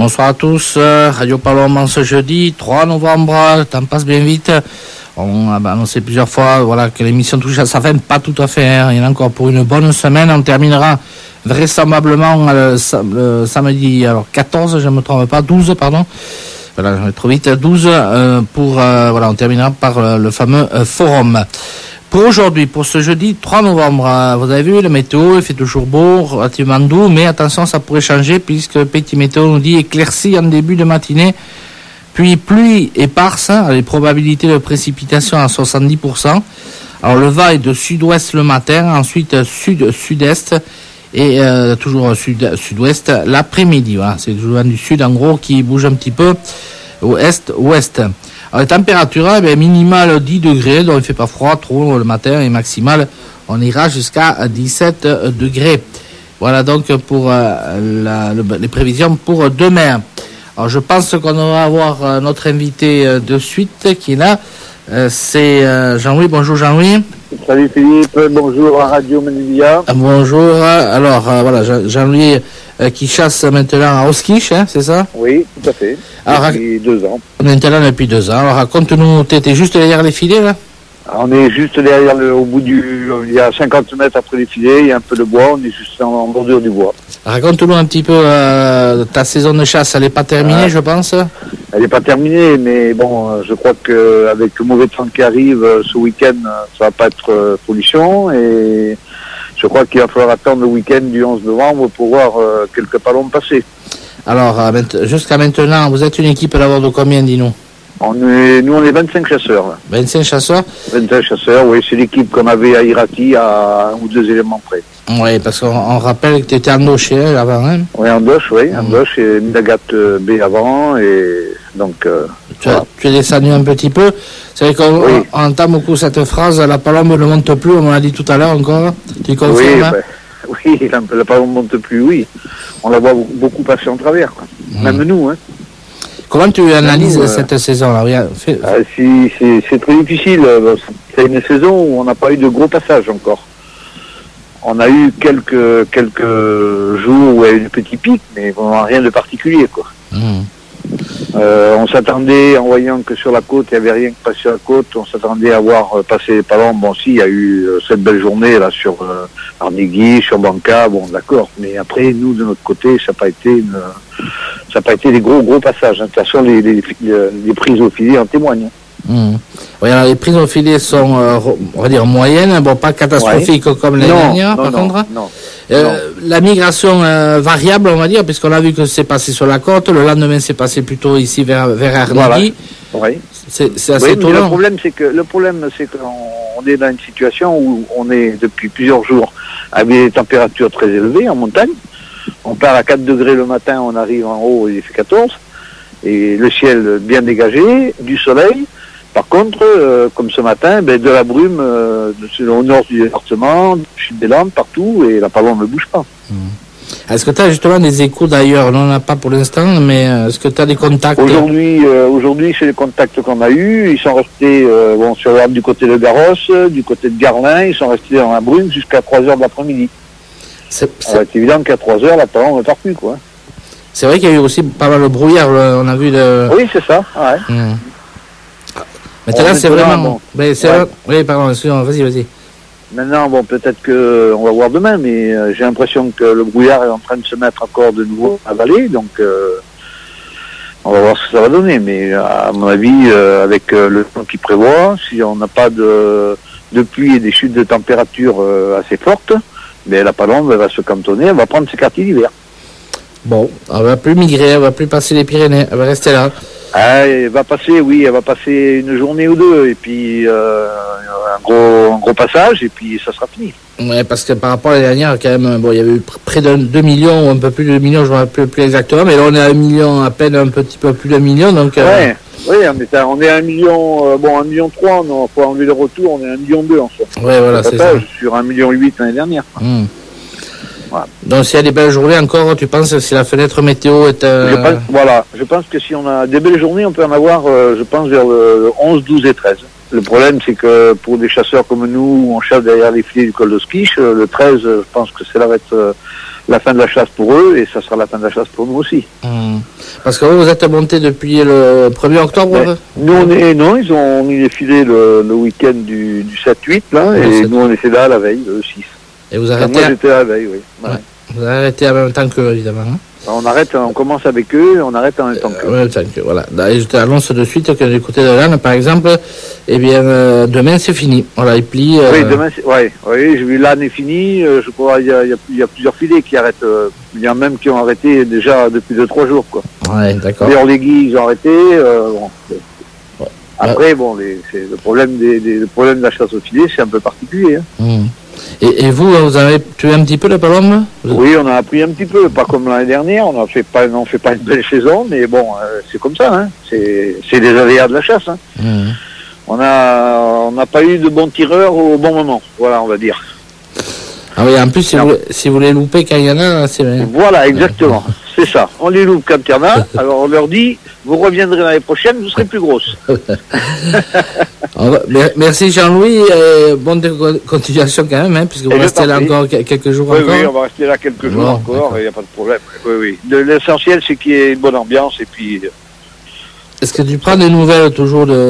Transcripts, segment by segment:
Bonsoir à tous, Radio Palombe ce jeudi 3 novembre, le temps passe bien vite. On a annoncé plusieurs fois que l'émission touche à sa fin, pas tout à fait, il y en a encore pour une bonne semaine. On terminera vraisemblablement le samedi 14, je ne me trompe pas, 12 pardon. Voilà, je vais trop vite, 12 on terminera par le fameux forum. Pour aujourd'hui, pour ce jeudi 3 novembre, vous avez vu le météo, il fait toujours beau, relativement doux, mais attention, ça pourrait changer puisque Petit Météo nous dit éclaircie en début de matinée, puis pluie éparse, les probabilités de précipitation à 70%. Alors le vent est de sud-ouest le matin, ensuite sud-sud-est et toujours sud-ouest l'après-midi. Voilà, c'est le vent du sud en gros qui bouge un petit peu au est-ouest. Alors, les températures, minimale 10 degrés, donc il ne fait pas froid trop le matin, et maximale, on ira jusqu'à 17 degrés. Voilà donc pour les prévisions pour demain. Alors je pense qu'on va avoir notre invité de suite qui est là. C'est Jean-Louis. Bonjour Jean-Louis. Salut Philippe, bonjour à Radio Ménévia. Bonjour. Alors Jean-Louis qui chasse maintenant à Oskiche, c'est ça? Oui, tout à fait. Alors, depuis 2 ans. Maintenant depuis 2 ans. Alors raconte-nous, t'étais juste derrière les filets là? On est juste derrière au bout il y a 50 mètres après les filets, il y a un peu de bois, on est juste en bordure du bois. Raconte-nous un petit peu ta saison de chasse, elle n'est pas terminée, je pense. Elle n'est pas terminée, mais bon, je crois qu'avec le mauvais temps qui arrive ce week-end, ça va pas être pollution, et je crois qu'il va falloir attendre le week-end du 11 novembre pour voir quelques palombes passer. Alors, jusqu'à maintenant, vous êtes une équipe d'abord de combien, dis-nous? Nous, on est 25 chasseurs. Là. 25 chasseurs? 25 chasseurs, oui, c'est l'équipe qu'on avait à Irati à 1 ou 2 éléments près. Oui, parce qu'on rappelle que tu étais en Doche avant, hein? Oui, en Doche, en Doche, et Midagat B avant, et donc... Tu es descendu un petit peu. C'est vrai qu'on entend beaucoup cette phrase, la palombe ne monte plus, on l'a dit tout à l'heure encore. Tu confirmes? Oui, la palombe ne monte plus, oui. On la voit beaucoup passer en travers, quoi. Même nous, hein. Comment tu analyses cette saison-là? C'est très difficile. C'est une saison où on n'a pas eu de gros passages encore. On a eu quelques jours où il y a eu des petits pics, mais vraiment rien de particulier, quoi. On s'attendait, en voyant que sur la côte, il n'y avait rien qui passait sur la côte, on s'attendait à voir passer les palombes. Bon, si, il y a eu cette belle journée, là, sur Arnegui, sur Banca, bon, d'accord. Mais après, nous, de notre côté, ça n'a pas été des gros passages. De toute façon, les prises au filet en témoignent. Oui, alors les prises au filet sont, on va dire, moyennes, bon, pas catastrophiques comme l'année dernière, par contre. Non. La migration variable, on va dire, puisqu'on a vu que c'est passé sur la côte, le lendemain c'est passé plutôt ici vers Arnegui. Voilà. Oui. C'est assez étonnant. Le problème, c'est qu'on est dans une situation où on est depuis plusieurs jours avec des températures très élevées en montagne. On part à 4 degrés le matin, on arrive en haut, il fait 14. Et le ciel bien dégagé, du soleil. Par contre, comme ce matin, de la brume au nord du département, du sud des Landes, partout, et la palombe ne bouge pas. Est-ce que tu as justement des échos d'ailleurs? On n'en a pas pour l'instant, mais est-ce que tu as des contacts? Aujourd'hui, c'est les contacts qu'on a eus. Ils sont restés sur l'arbre du côté de Garros, du côté de Garlin, ils sont restés dans la brume jusqu'à 3h de l'après-midi. C'est évident qu'à 3h, la palombe ne part plus, quoi. C'est vrai qu'il y a eu aussi pas mal de brouillard, on a vu de... Oui, c'est ça, ouais. Maintenant, c'est vraiment... Oui, pardon, excusez-moi, vas-y. Maintenant, peut-être qu'on va voir demain, mais j'ai l'impression que le brouillard est en train de se mettre encore de nouveau à vallée, donc on va voir ce que ça va donner. Mais à mon avis, avec le temps qui prévoit, si on n'a pas de pluie et des chutes de température assez fortes, la palombe va se cantonner, elle va prendre ses quartiers d'hiver. Bon, elle va plus migrer, elle va plus passer les Pyrénées, elle va rester là. Elle va passer une journée ou deux, et puis un gros passage, et puis ça sera fini. Ouais, parce que par rapport à l'année dernière, quand même, il y avait eu près de 2 millions, ou un peu plus de 2 millions, je ne me rappelle plus exactement, mais là on est à 1 million, à peine un petit peu plus d'1 million, donc... Oui, on est à 1 million, 1,3 million, il faut enlever le retour, on est à 1,2 million en soi. Ouais, voilà, c'est ça. Sur 1,8 million l'année dernière. Voilà. Donc s'il y a des belles journées encore, tu penses que si la fenêtre météo est... Je pense que si on a des belles journées, on peut en avoir, je pense, vers le 11, 12 et 13. Le problème, c'est que pour des chasseurs comme nous, on chasse derrière les filets du col de Skiche, le 13, je pense que ça va être la fin de la chasse pour eux, et ça sera la fin de la chasse pour nous aussi. Parce que vous êtes monté depuis le 1er octobre. Nous, ils ont mis les filets le week-end du 7-8, là, et nous, on était là la veille, le 6. Et vous arrêtez. Moi, j'étais là la veille, oui. Ouais. Ouais. Vous arrêtez en même temps qu'eux, évidemment. Hein. On commence avec eux et on arrête en même temps qu'eux. Voilà. Et je t'annonce de suite que du côté de l'âne, par exemple, eh bien, demain c'est fini. Voilà, il plie. Oui, demain, oui, j'ai vu l'âne est fini. Je crois qu'il y a plusieurs filets qui arrêtent. Il y en a même qui ont arrêté déjà depuis 2-3 jours, quoi. Ouais, d'accord. Les Orléguis, ils ont arrêté. Bon. Ouais. Après, bon, c'est le problème de la chasse au filet, c'est un peu particulier. Hein. Et vous avez tué un petit peu le palombe? Oui, on a appris un petit peu, pas comme l'année dernière, on fait pas une belle saison, mais bon, c'est comme ça, hein. C'est les aléas de la chasse. Hein. On n'a pas eu de bons tireurs au bon moment, voilà, on va dire. Ah oui, en plus, si vous les loupez quand il y en a, c'est bien. Voilà, exactement, c'est ça. On les loupe quand il y en a, alors on leur dit, vous reviendrez l'année prochaine, vous serez plus grosses. Merci Jean-Louis, bonne continuation quand même, hein, puisque vous restez là encore quelques jours encore. Oui, on va rester là quelques jours encore, il n'y a pas de problème. Oui. L'essentiel, c'est qu'il y ait une bonne ambiance, et puis... Est-ce que tu prends des nouvelles toujours de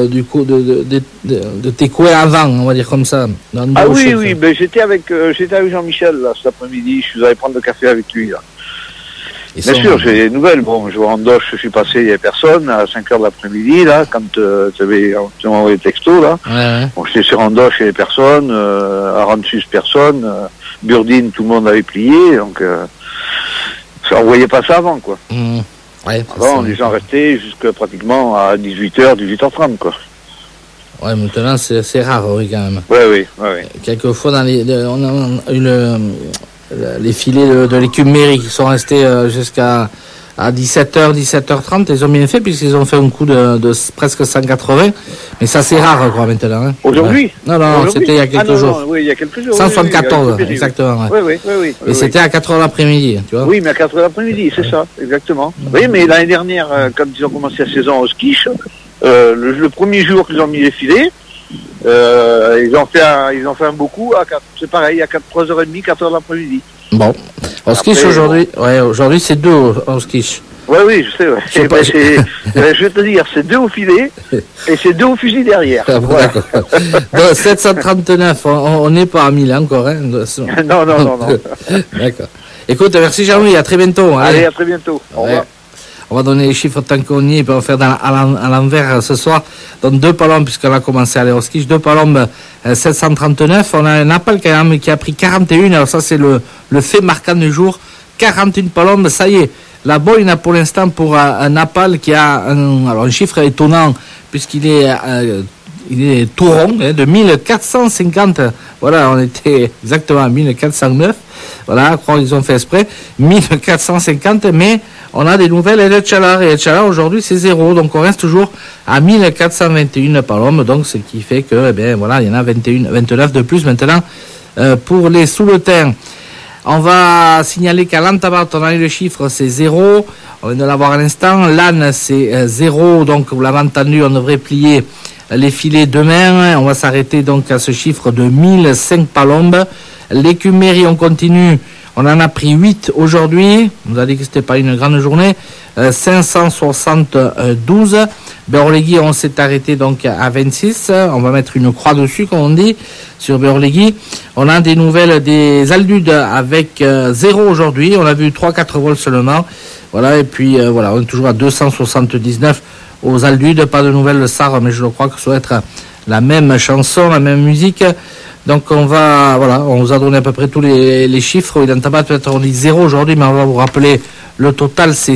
tes coups avant, on va dire comme ça? Oui, ben, j'étais avec Jean-Michel là, cet après-midi, je suis allé prendre le café avec lui là. Bien sûr, j'ai des nouvelles. Bon, je vois en Doche, je suis passé, il n'y avait personne, à 5h de l'après-midi, là, quand tu m'as envoyé le texto, là. Ouais. Bon, j'étais sur Andoche, il n'y avait personne, à Ransus, personne, Burdine, tout le monde avait plié, donc, on voyait pas ça avant, quoi. Ouais, avant, les gens restaient jusqu'à pratiquement à 18h, 18h30, quoi. Ouais, maintenant, c'est rare, oui, quand même. Oui. Quelquefois, on a eu les filets de l'écume mairie qui sont restés jusqu'à 17h, 17h30. Ils ont bien fait puisqu'ils ont fait un coup de presque 180. Mais ça, c'est rare, quoi, maintenant. Hein. Aujourd'hui? Ouais. Non, c'était il y a quelques jours. Oui, il y a quelques jours. 174, exactement. Ouais. Oui. Et c'était à 4h l'après-midi, tu vois? Oui, mais à 4h l'après-midi, c'est ça, exactement. Oui, mais l'année dernière, quand ils ont commencé la saison au skiche, le premier jour qu'ils ont mis les filets, ils ont fait un beau coup c'est pareil, à 3h30, 4h l'après-midi. Bon. Au skiche aujourd'hui c'est 2 au skiche. Oui, je sais, ouais. Je vais te dire, c'est 2 au filet et c'est 2 au fusil derrière. Voilà. D'accord. 739, on n'est pas à 1000 encore, hein. Non. D'accord. Écoute, merci Jean-Louis, à très bientôt. Allez, à très bientôt. Au revoir. On va donner les chiffres tant qu'on y est, puis on va faire à l'envers ce soir. Donc 2 palombes, puisqu'on a commencé à aller au ski. 2 palombes, 739. On a un appel quand même qui a pris 41. Alors ça, c'est le fait marquant du jour. 41 palombes, ça y est. La boyne, pour l'instant, pour un appel qui a un chiffre étonnant, puisqu'il est tout rond, hein, de 1450. Voilà, on était exactement à 1409. Voilà, je crois qu'ils ont fait exprès. 1450, mais on a des nouvelles et Tchalar. Et Tchalar, aujourd'hui, c'est 0. Donc, on reste toujours à 1421 palombes. Donc, ce qui fait que, voilà, il y en a 29 de plus maintenant pour les sous le terre. On va signaler qu'à l'Antabat, on a eu le chiffre, c'est 0. On vient de l'avoir à l'instant. L'âne, c'est 0. Donc, vous l'avez entendu, on devrait plier les filets demain. On va s'arrêter donc à ce chiffre de 1005 palombes. L'écumérie, on continue. On en a pris 8 aujourd'hui. On vous a dit que c'était pas une grande journée. 572. Beorlegui, on s'est arrêté donc à 26. On va mettre une croix dessus, comme on dit, sur Beorlegui. On a des nouvelles des Aldudes avec 0 aujourd'hui. On a vu 3-4 vols seulement. Voilà, et puis voilà, on est toujours à 279 aux Aldudes. Pas de nouvelles de SAR, mais je crois que ça doit être la même chanson, la même musique. Donc on vous a donné à peu près tous les chiffres. Il en tabac, peut-être on dit 0 aujourd'hui, mais on va vous rappeler le total, c'est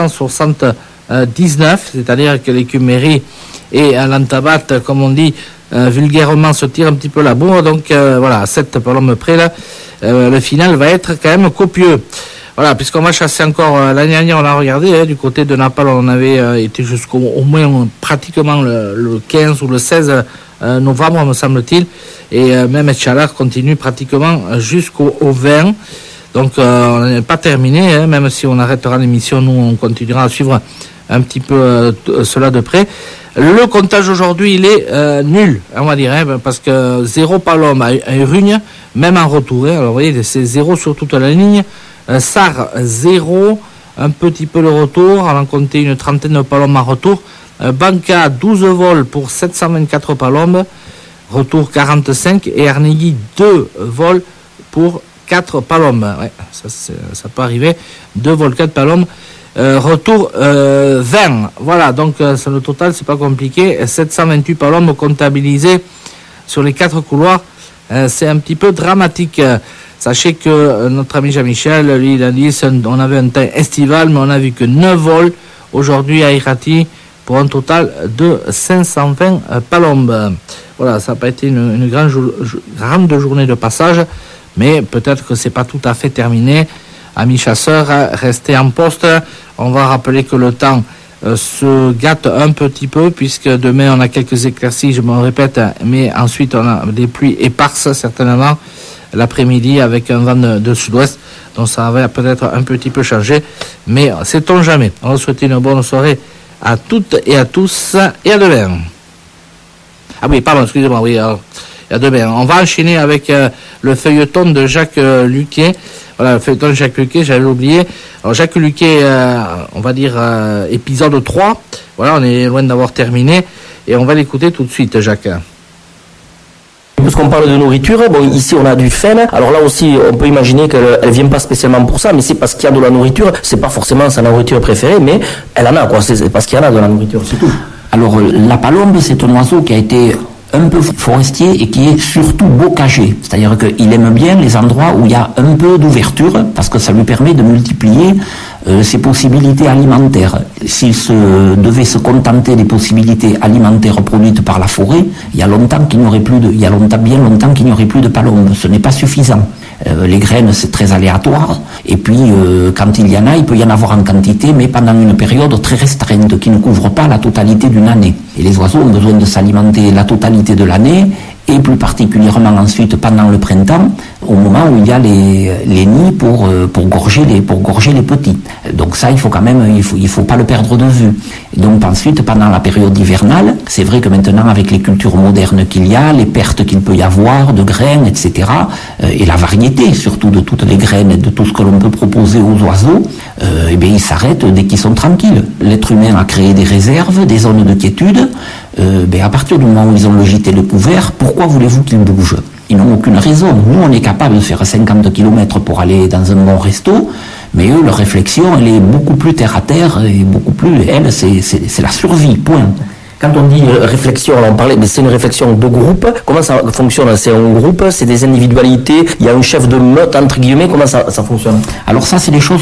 579, c'est-à-dire que l'écumérie et l'antabat, comme on dit vulgairement, se tire un petit peu la bourre. Donc voilà, 7 palombes près là, le final va être quand même copieux. Voilà, puisqu'on va chasser encore, l'année dernière on a regardé, du côté de Naples, on avait été jusqu'au moins pratiquement le 15 ou le 16 novembre, me semble-t-il, et même Tchalar continue pratiquement jusqu'au 20. Donc on n'est pas terminé, même si on arrêtera l'émission, nous on continuera à suivre un petit peu cela de près. Le comptage aujourd'hui, il est nul, on va dire, hein, parce que 0 palombe à Rugne, même en retour. Hein. Alors vous voyez, c'est 0 sur toute la ligne. Sarre, 0, un petit peu le retour, on en comptait une trentaine de palombes en retour. Banca, 12 vols pour 724 palombes, retour 45, et Arnegui, 2 vols pour 4 palombes. Ouais, ça peut arriver, 2 vols, 4 palombes. Retour 20. Voilà, donc sur le total, c'est pas compliqué. 728 palombes comptabilisées sur les 4 couloirs. C'est un petit peu dramatique. Sachez que notre ami Jean-Michel, lui, il a dit on avait un temps estival, mais on a vu que 9 vols aujourd'hui à Irati pour un total de 520 palombes. Voilà, ça n'a pas été une grande journée de passage, mais peut-être que c'est pas tout à fait terminé. Amis chasseurs, restez en poste. On va rappeler que le temps se gâte un petit peu, puisque demain on a quelques éclaircies, je me répète, mais ensuite on a des pluies éparses certainement l'après-midi avec un vent de sud-ouest, donc ça va peut-être un petit peu changer, mais sait-on jamais. On va souhaiter une bonne soirée à toutes et à tous, et à demain. Ah oui, pardon, excusez-moi, oui, alors, et à demain. On va enchaîner avec le feuilleton de Jacques Luquet. Voilà, le feuilleton de Jacques Luquet, j'avais oublié. Alors Jacques Luquet, on va dire épisode 3. Voilà, on est loin d'avoir terminé. Et on va l'écouter tout de suite, Jacques. Puisqu'on parle de nourriture, bon, ici on a du frêne. Alors là aussi, on peut imaginer qu'elle vient pas spécialement pour ça, mais c'est parce qu'il y a de la nourriture. C'est pas forcément sa nourriture préférée, mais elle en a, quoi. C'est parce qu'il y en a de la nourriture, c'est tout. Alors, la palombe, c'est un oiseau qui a été un peu forestier et qui est surtout bocager. C'est-à-dire qu'il aime bien les endroits où il y a un peu d'ouverture parce que ça lui permet de multiplier ses possibilités alimentaires. S'il devait se contenter des possibilités alimentaires produites par la forêt, il y a bien longtemps qu'il n'y aurait plus de palombe. Ce n'est pas suffisant. Les graines, c'est très aléatoire. Et puis, quand il y en a, il peut y en avoir en quantité, mais pendant une période très restreinte qui ne couvre pas la totalité d'une année. Et les oiseaux ont besoin de s'alimenter la totalité de l'année, et plus particulièrement ensuite pendant le printemps, au moment où il y a les nids pour gorger les petits. Donc ça, il faut pas le perdre de vue. Et donc ensuite, pendant la période hivernale, c'est vrai que maintenant, avec les cultures modernes qu'il y a, les pertes qu'il peut y avoir de graines, etc., et la variété surtout de toutes les graines et de tout ce que l'on peut proposer aux oiseaux, eh bien ils s'arrêtent dès qu'ils sont tranquilles. L'être humain a créé des réserves, des zones de quiétude. À partir du moment où ils ont le gîte et le couvert, pourquoi voulez-vous qu'ils bougent? Ils n'ont aucune raison. Nous, on est capable de faire 50 km pour aller dans un bon resto, mais eux, leur réflexion, elle est beaucoup plus terre-à-terre et beaucoup plus, elle, c'est la survie, point. Quand on dit réflexion, on parlait, mais c'est une réflexion de groupe. Comment ça fonctionne? C'est un groupe, c'est des individualités, il y a un chef de meute, entre guillemets, comment ça fonctionne? Alors ça, c'est des choses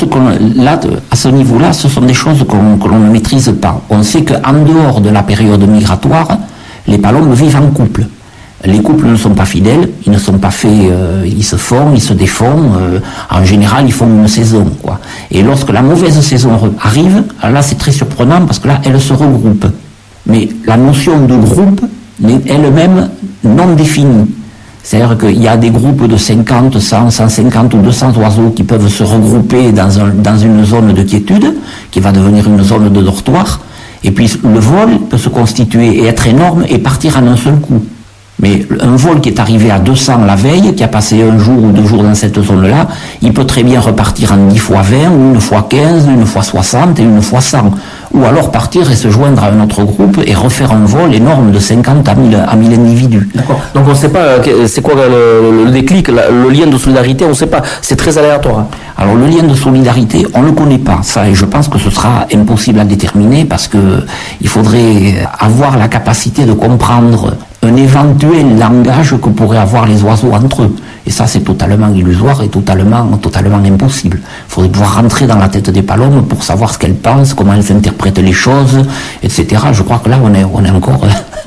à ce niveau-là, ce sont des choses que l'on ne maîtrise pas. On sait qu'en dehors de la période migratoire, les palombes vivent en couple. Les couples ne sont pas fidèles, ils ne sont pas faits, ils se font, ils se défont. En général, ils font une saison, quoi. Et lorsque la mauvaise saison arrive, là, c'est très surprenant parce que là, elles se regroupent. Mais la notion de groupe n'est elle-même non définie. C'est-à-dire qu'il y a des groupes de 50, 100, 150 ou 200 oiseaux qui peuvent se regrouper dans une zone de quiétude, qui va devenir une zone de dortoir, et puis le vol peut se constituer et être énorme et partir en un seul coup. Mais un vol qui est arrivé à 200 la veille, qui a passé un jour ou 2 jours dans cette zone-là, il peut très bien repartir en 10 fois 20, ou une fois 15, une fois 60 et une fois 100. Ou alors partir et se joindre à un autre groupe et refaire un vol énorme de 50 à 1000 individus. D'accord. Donc on ne sait pas c'est quoi le déclic, le lien de solidarité, on ne sait pas. C'est très aléatoire. Alors le lien de solidarité, on ne le connaît pas, ça, et je pense que ce sera impossible à déterminer parce que il faudrait avoir la capacité de comprendre un éventuel langage que pourraient avoir les oiseaux entre eux. Et ça, c'est totalement illusoire et totalement impossible. Il faudrait pouvoir rentrer dans la tête des palombes pour savoir ce qu'elles pensent, comment elles interprètent les choses, etc. Je crois que là, on est encore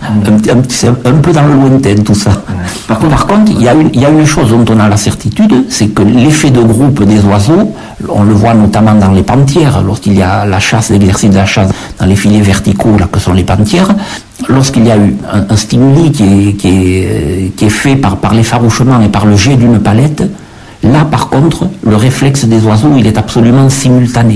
un peu dans le lointain, tout ça. Par contre, il y a une chose dont on a la certitude, c'est que l'effet de groupe des oiseaux, on le voit notamment dans les pantières, lorsqu'il y a la chasse, l'exercice de la chasse dans les filets verticaux, là, que sont les pantières, lorsqu'il y a eu un stimuli qui est fait par l'effarouchement et par le jet d'une palette, là, par contre, le réflexe des oiseaux, il est absolument simultané.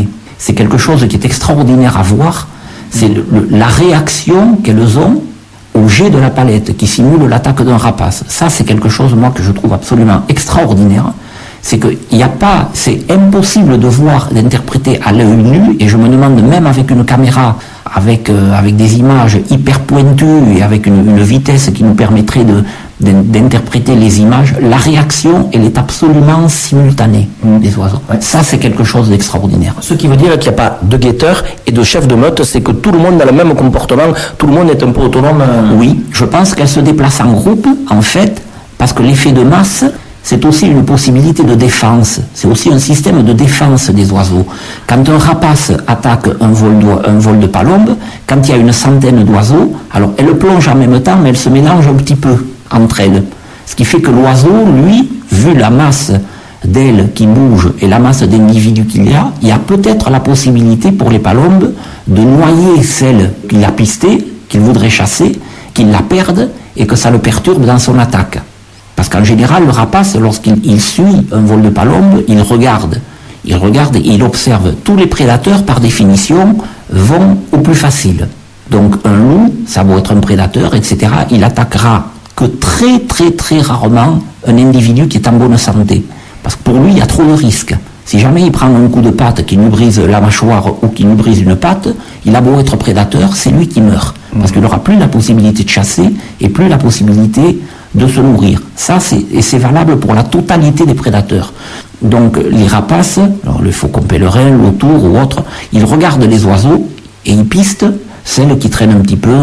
c'est quelque chose qui est extraordinaire à voir. C'est la réaction qu'elles ont au jet de la palette qui simule l'attaque d'un rapace. Ça, c'est quelque chose, moi, que je trouve absolument extraordinaire. C'est qu'il n'y a pas, c'est impossible de voir, d'interpréter à l'œil nu, et je me demande même avec une caméra, avec des images hyper pointues et avec une vitesse qui nous permettrait d'interpréter les images, la réaction, elle est absolument simultanée des oiseaux. Ouais. Ça, c'est quelque chose d'extraordinaire. Ce qui veut dire qu'il n'y a pas de guetteurs et de chefs de meute, c'est que tout le monde a le même comportement, tout le monde est un peu autonome. Oui, je pense qu'elles se déplacent en groupe, en fait, parce que l'effet de masse, c'est aussi une possibilité de défense. C'est aussi un système de défense des oiseaux. Quand un rapace attaque un vol de palombe, quand il y a une centaine d'oiseaux, alors elles plongent en même temps, mais elles se mélangent un petit peu entre elles. Ce qui fait que l'oiseau, lui, vu la masse d'ailes qui bougent et la masse d'individus qu'il y a peut-être la possibilité pour les palombes de noyer celle qu'il a pistée, qu'il voudrait chasser, qu'il la perde et que ça le perturbe dans son attaque. Parce qu'en général, le rapace, lorsqu'il suit un vol de palombe, il regarde et il observe. Tous les prédateurs, par définition, vont au plus facile. Donc un loup, ça va être un prédateur, etc., il attaquera que très très très rarement un individu qui est en bonne santé. Parce que pour lui, il y a trop de risques. Si jamais il prend un coup de patte qui lui brise la mâchoire ou qui lui brise une patte, il a beau être prédateur, c'est lui qui meurt. Parce qu'il n'aura plus la possibilité de chasser et plus la possibilité de se nourrir. Ça, c'est valable pour la totalité des prédateurs. Donc les rapaces, alors le faucon pèlerin, l'autour ou autre, ils regardent les oiseaux et ils pistent celles qui traînent un petit peu,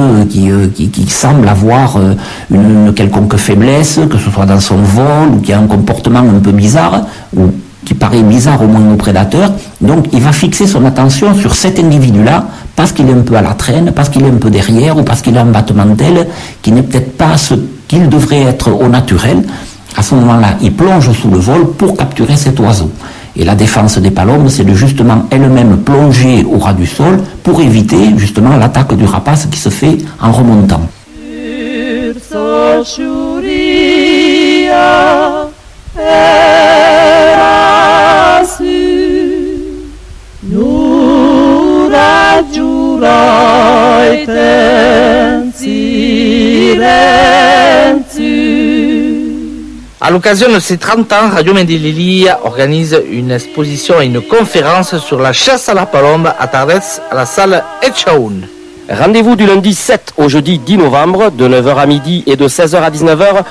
qui semblent avoir une quelconque faiblesse, que ce soit dans son vol, ou qui a un comportement un peu bizarre, ou qui paraît bizarre au moins au prédateur. Donc il va fixer son attention sur cet individu-là, parce qu'il est un peu à la traîne, parce qu'il est un peu derrière, ou parce qu'il a un battement d'aile qui n'est peut-être pas ce qu'il devrait être au naturel. À ce moment-là, il plonge sous le vol pour capturer cet oiseau. Et la défense des palombes, c'est de justement elle-même plonger au ras du sol pour éviter justement l'attaque du rapace qui se fait en remontant. À l'occasion de ses 30 ans, Radio Mendeleï organise une exposition et une conférence sur la chasse à la palombe à Tarbes, à la salle Etchaoun. Rendez-vous du lundi 7 au jeudi 10 novembre, de 9h à midi et de 16h à 19h